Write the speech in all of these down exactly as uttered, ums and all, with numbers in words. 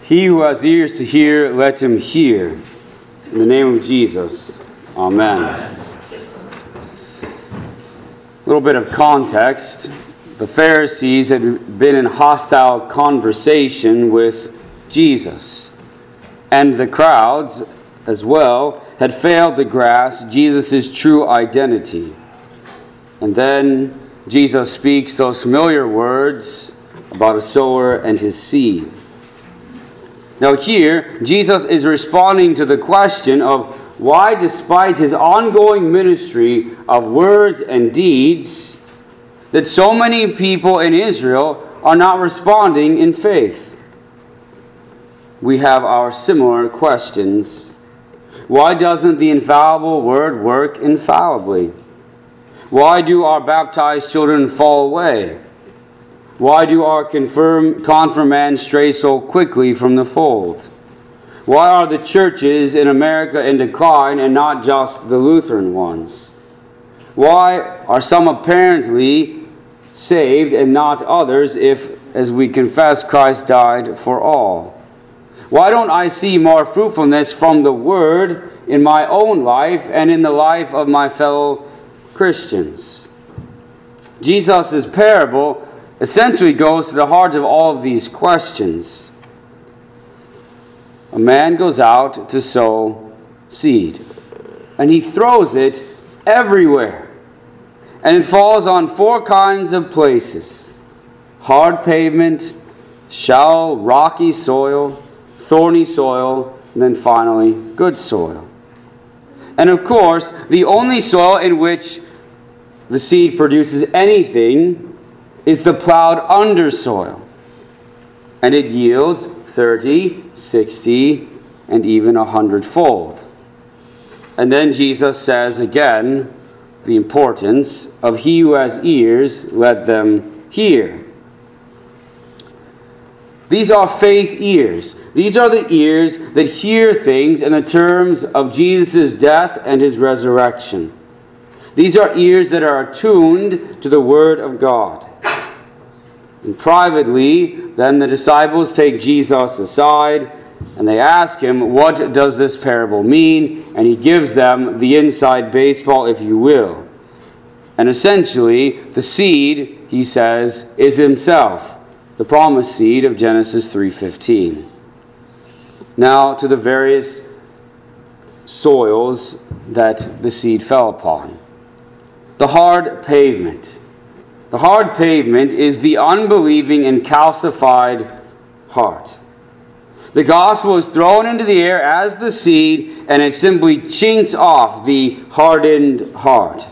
He who has ears to hear, let him hear. In the name of Jesus, amen. A little bit of context. The Pharisees had been in hostile conversation with Jesus. And the crowds, as well, had failed to grasp Jesus' true identity. And then Jesus speaks those familiar words about a sower and his seed. Now here, Jesus is responding to the question of why, despite his ongoing ministry of words and deeds, that so many people in Israel are not responding in faith. We have our similar questions. Why doesn't the infallible word work infallibly? Why do our baptized children fall away? Why do our confirm, confirmands stray so quickly from the fold? Why are the churches in America in decline and not just the Lutheran ones? Why are some apparently saved and not others if, as we confess, Christ died for all? Why don't I see more fruitfulness from the Word in my own life and in the life of my fellow Christians? Jesus' parable essentially goes to the heart of all of these questions. A man goes out to sow seed, and he throws it everywhere. And it falls on four kinds of places: hard pavement, shallow, rocky soil, thorny soil, and then finally, good soil. And of course, the only soil in which the seed produces anything is the plowed under soil. And it yields thirty, sixty, and even a hundredfold. And then Jesus says again the importance of he who has ears, let them hear. These are faith ears. These are the ears that hear things in the terms of Jesus' death and his resurrection. These are ears that are attuned to the Word of God. And privately, then the disciples take Jesus aside and they ask him, what does this parable mean? And he gives them the inside baseball, if you will. And essentially, the seed, he says, is himself, the promised seed of Genesis three fifteen. Now to the various soils that the seed fell upon. The hard pavement. The hard pavement is the unbelieving and calcified heart. The gospel is thrown into the air as the seed, and it simply chinks off the hardened heart.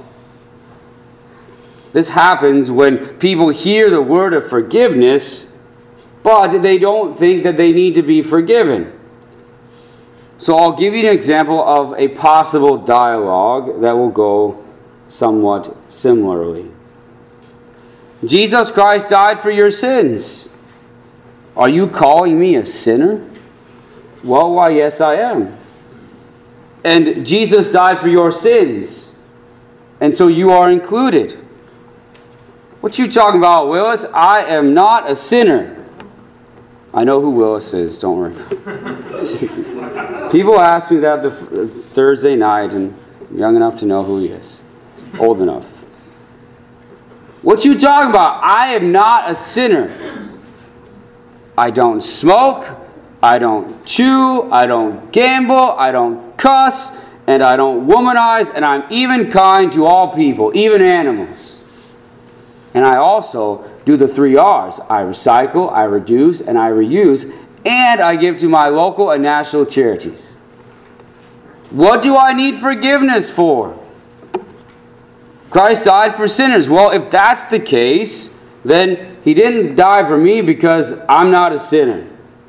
This happens when people hear the word of forgiveness, but they don't think that they need to be forgiven. So I'll give you an example of a possible dialogue that will go somewhat similarly. Jesus Christ died for your sins. Are you calling me a sinner? Well, why, yes, I am. And Jesus died for your sins, and so you are included. What you talking about, Willis? I am not a sinner. I know who Willis is, don't worry. People ask me that the Thursday night, and I'm young enough to know who he is. Old enough. What you talking about? I am not a sinner. I don't smoke. I don't chew. I don't gamble. I don't cuss. And I don't womanize. And I'm even kind to all people, even animals. And I also do the three R's. I recycle, I reduce, and I reuse. And I give to my local and national charities. What do I need forgiveness for? Christ died for sinners. Well, if that's the case, then he didn't die for me because I'm not a sinner.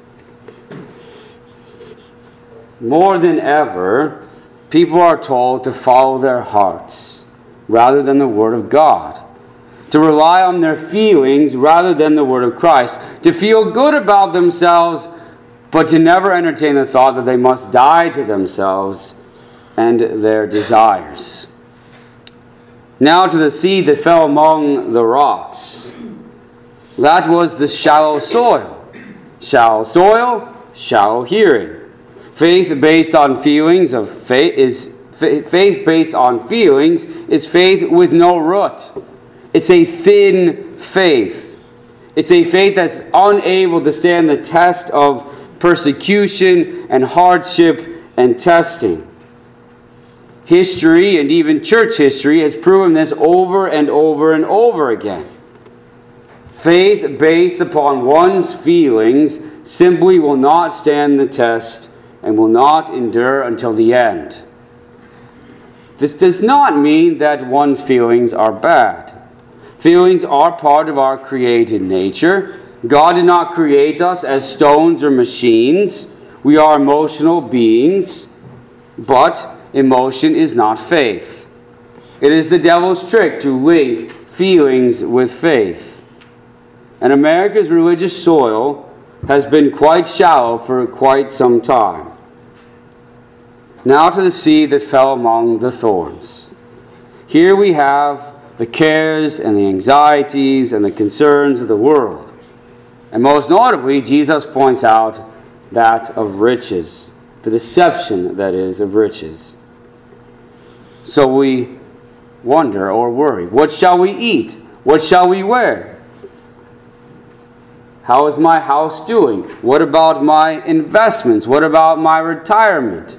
More than ever, people are told to follow their hearts rather than the Word of God, to rely on their feelings rather than the Word of Christ, to feel good about themselves, but to never entertain the thought that they must die to themselves and their desires. Now to the seed that fell among the rocks. That was the shallow soil. Shallow soil, shallow hearing. Faith based on feelings of faith is faith based on feelings is faith with no root. It's a thin faith. It's a faith that's unable to stand the test of persecution and hardship and testing. History and even church history has proven this over and over and over again. Faith based upon one's feelings simply will not stand the test and will not endure until the end. This does not mean that one's feelings are bad. Feelings are part of our created nature. God did not create us as stones or machines. We are emotional beings, but emotion is not faith. It is the devil's trick to link feelings with faith. And America's religious soil has been quite shallow for quite some time. Now to the seed that fell among the thorns. Here we have the cares and the anxieties and the concerns of the world. And most notably, Jesus points out that of riches, the deception, that is, of riches. So we wonder or worry, what shall we eat? What shall we wear? How is my house doing? What about my investments? What about my retirement?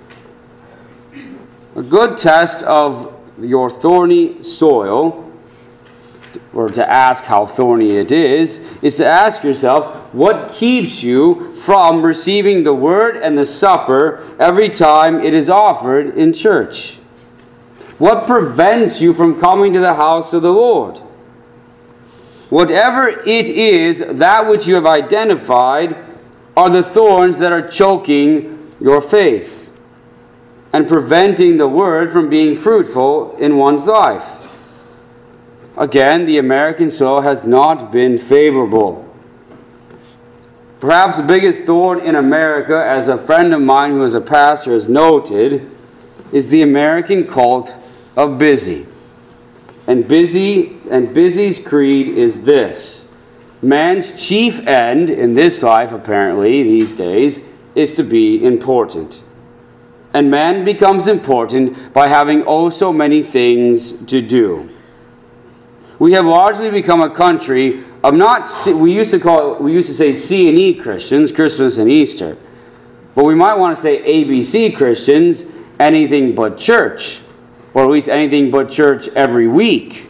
A good test of your thorny soil, or to ask how thorny it is, is to ask yourself, what keeps you from receiving the word and the supper every time it is offered in church? What prevents you from coming to the house of the Lord? Whatever it is, that which you have identified are the thorns that are choking your faith and preventing the word from being fruitful in one's life. Again, the American soil has not been favorable. Perhaps the biggest thorn in America, as a friend of mine who is a pastor has noted, is the American cult of busy. And busy and busy's creed is this: man's chief end in this life, apparently these days, is to be important. And man becomes important by having oh so many things to do. We have largely become a country of not, we used to call it, we used to say C and E Christians, Christmas and Easter. But we might want to say A B C Christians, anything but church. Or at least anything but church every week.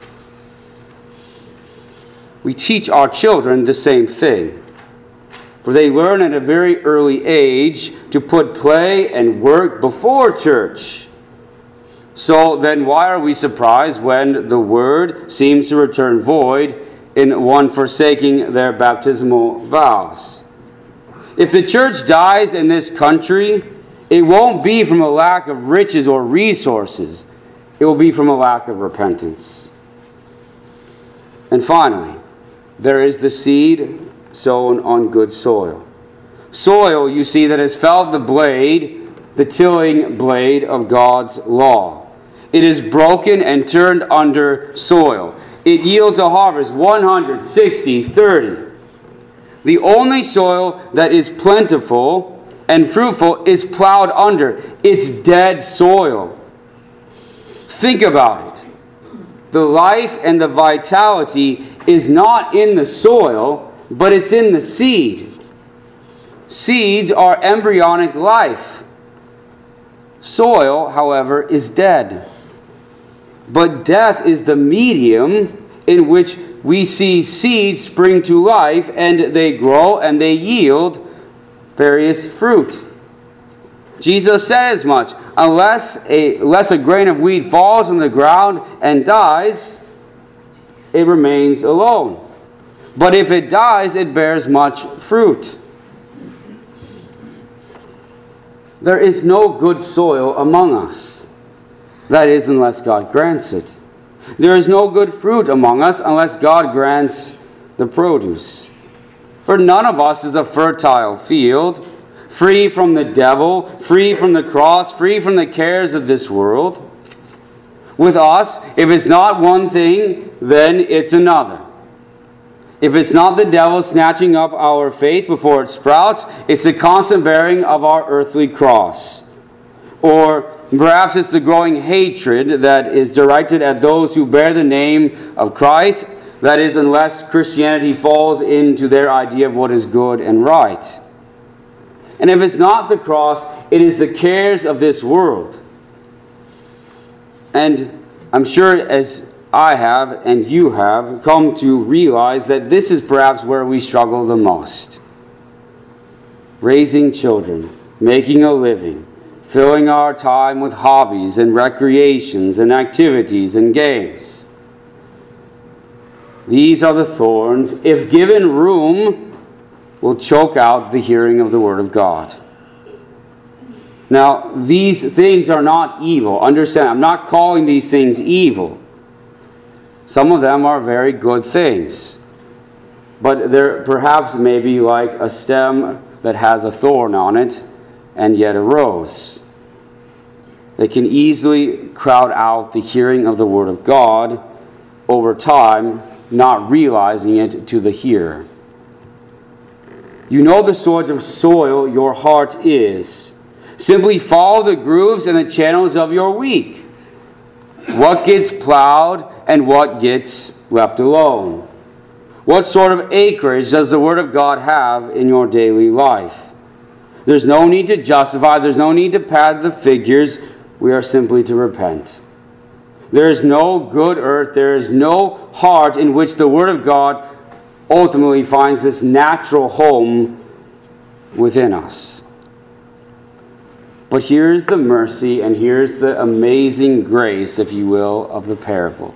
We teach our children the same thing. For they learn at a very early age to put play and work before church. So then why are we surprised when the word seems to return void in one forsaking their baptismal vows? If the church dies in this country, it won't be from a lack of riches or resources. It will be from a lack of repentance. And finally, there is the seed sown on good soil. Soil, you see, that has felt the blade, the tilling blade of God's law. It is broken and turned under soil. It yields a harvest one hundred, sixty, thirty. The only soil that is plentiful and fruitful is plowed under. It's dead soil. Think about it. The life and the vitality is not in the soil, but it's in the seed. Seeds are embryonic life. Soil, however, is dead. But death is the medium in which we see seeds spring to life, and they grow and they yield various fruit. Jesus said as much. Unless a, unless a grain of wheat falls on the ground and dies, it remains alone. But if it dies, it bears much fruit. There is no good soil among us. That is, unless God grants it. There is no good fruit among us unless God grants the produce. For none of us is a fertile field, free from the devil, free from the cross, free from the cares of this world. With us, if it's not one thing, then it's another. If it's not the devil snatching up our faith before it sprouts, it's the constant bearing of our earthly cross. Or perhaps it's the growing hatred that is directed at those who bear the name of Christ. That is, unless Christianity falls into their idea of what is good and right. And if it's not the cross, it is the cares of this world. And I'm sure as I have and you have come to realize that this is perhaps where we struggle the most. Raising children, making a living, filling our time with hobbies and recreations and activities and games. These are the thorns, if given room, will choke out the hearing of the Word of God. Now, these things are not evil. Understand, I'm not calling these things evil. Some of them are very good things. But they're perhaps maybe like a stem that has a thorn on it and yet a rose. They can easily crowd out the hearing of the Word of God over time, not realizing it to the hearer. You know the sort of soil your heart is. Simply follow the grooves and the channels of your week. What gets plowed and what gets left alone? What sort of acreage does the Word of God have in your daily life? There's no need to justify. There's no need to pad the figures. We are simply to repent. There is no good earth. There is no heart in which the Word of God ultimately finds this natural home within us. But here's the mercy and here's the amazing grace, if you will, of the parable.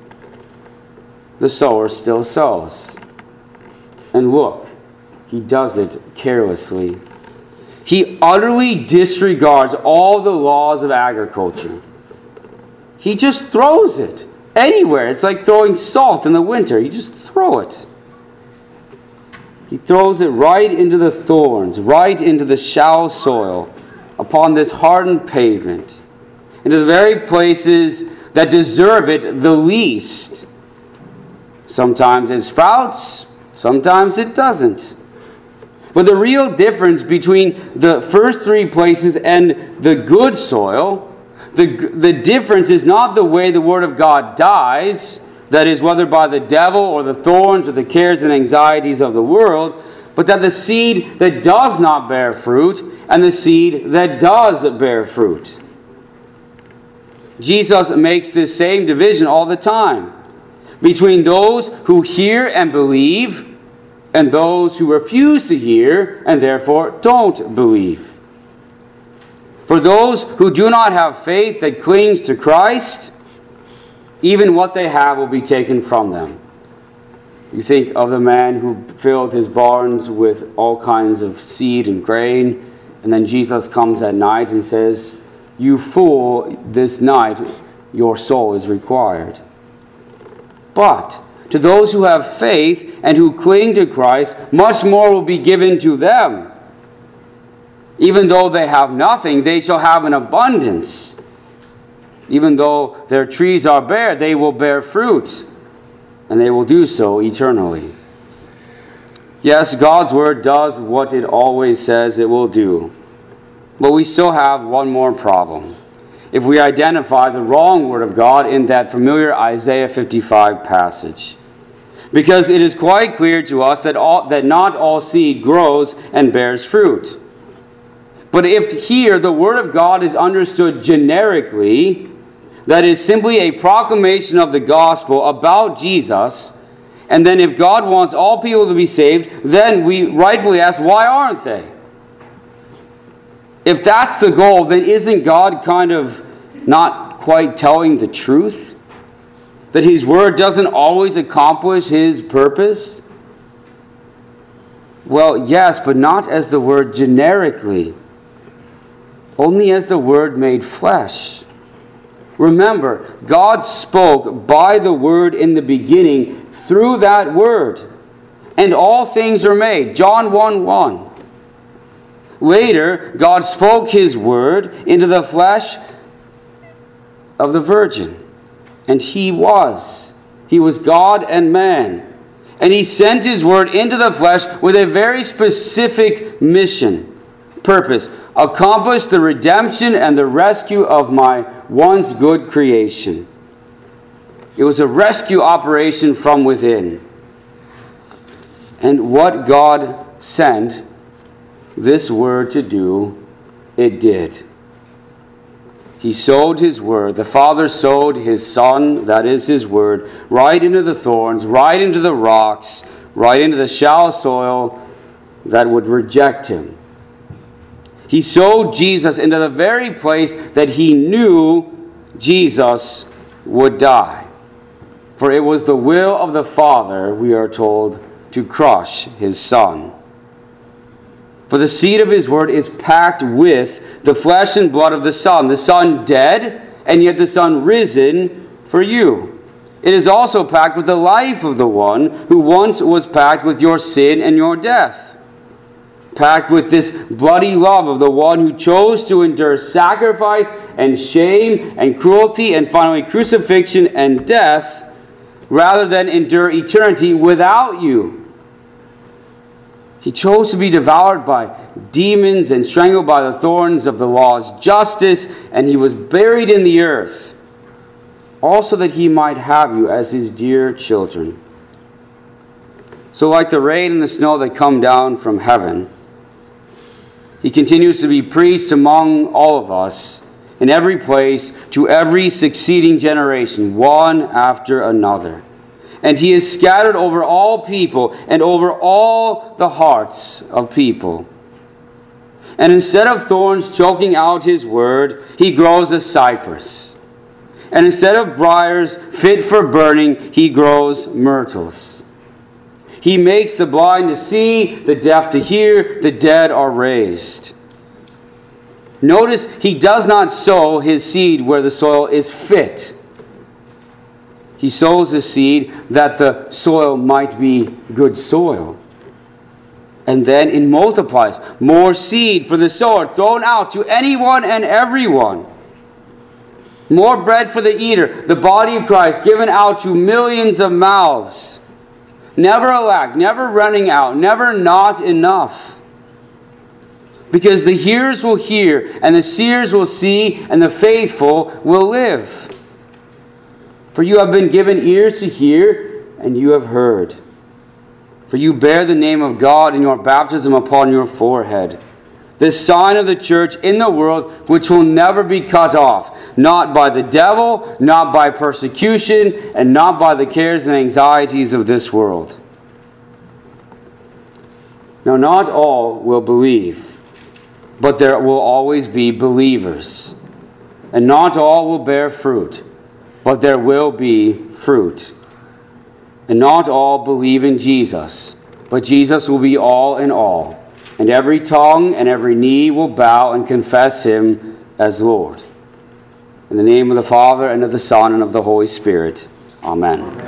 The sower still sows. And look, he does it carelessly. He utterly disregards all the laws of agriculture. He just throws it anywhere. It's like throwing salt in the winter. You just throw it. He throws it right into the thorns, right into the shallow soil, upon this hardened pavement, into the very places that deserve it the least. Sometimes it sprouts, sometimes it doesn't. But the real difference between the first three places and the good soil, the, the difference is not the way the Word of God dies, that is, whether by the devil or the thorns or the cares and anxieties of the world, but that the seed that does not bear fruit and the seed that does bear fruit. Jesus makes this same division all the time between those who hear and believe and those who refuse to hear and therefore don't believe. For those who do not have faith that clings to Christ, even what they have will be taken from them. You think of the man who filled his barns with all kinds of seed and grain, and then Jesus comes at night and says, "You fool, this night your soul is required." But to those who have faith and who cling to Christ, much more will be given to them. Even though they have nothing, they shall have an abundance. Even though their trees are bare, they will bear fruit, and they will do so eternally. Yes, God's Word does what it always says it will do. But we still have one more problem. If we identify the wrong Word of God in that familiar Isaiah fifty-five passage. Because it is quite clear to us that, all, that not all seed grows and bears fruit. But if here the Word of God is understood generically, that is simply a proclamation of the gospel about Jesus, and then if God wants all people to be saved, then we rightfully ask, why aren't they? If that's the goal, then isn't God kind of not quite telling the truth? That His Word doesn't always accomplish His purpose? Well, yes, but not as the Word generically. Only as the Word made flesh. Remember, God spoke by the Word in the beginning through that Word. And all things are made. John one one. Later, God spoke His Word into the flesh of the Virgin. And He was. He was God and man. And he sent his word into the flesh with a very specific mission, purpose, accomplish the redemption and the rescue of my once good creation. It was a rescue operation from within. And what God sent this word to do, it did. He sowed his word. The Father sowed his Son, that is his word, right into the thorns, right into the rocks, right into the shallow soil that would reject him. He sowed Jesus into the very place that he knew Jesus would die. For it was the will of the Father, we are told, to crush his Son. For the seed of his word is packed with the flesh and blood of the Son. The Son dead, and yet the Son risen for you. It is also packed with the life of the one who once was packed with your sin and your death. Packed with this bloody love of the one who chose to endure sacrifice and shame and cruelty and finally crucifixion and death, rather than endure eternity without you. He chose to be devoured by demons and strangled by the thorns of the law's justice, and he was buried in the earth, also that he might have you as his dear children. So like the rain and the snow that come down from heaven, he continues to be preached among all of us in every place to every succeeding generation, one after another. And he is scattered over all people and over all the hearts of people. And instead of thorns choking out his word, he grows a cypress. And instead of briars fit for burning, he grows myrtles. He makes the blind to see, the deaf to hear, the dead are raised. Notice he does not sow his seed where the soil is fit. He sows the seed that the soil might be good soil. And then it multiplies. More seed for the sower thrown out to anyone and everyone. More bread for the eater. The body of Christ given out to millions of mouths. Never a lack, never running out, never not enough. Because the hearers will hear, and the seers will see, and the faithful will live. For you have been given ears to hear, and you have heard. For you bear the name of God in your baptism upon your forehead, the sign of the church in the world, which will never be cut off, not by the devil, not by persecution, and not by the cares and anxieties of this world. Now, not all will believe, but there will always be believers. And not all will bear fruit, but there will be fruit. And not all believe in Jesus, but Jesus will be all in all. And every tongue and every knee will bow and confess him as Lord. In the name of the Father, and of the Son, and of the Holy Spirit. Amen.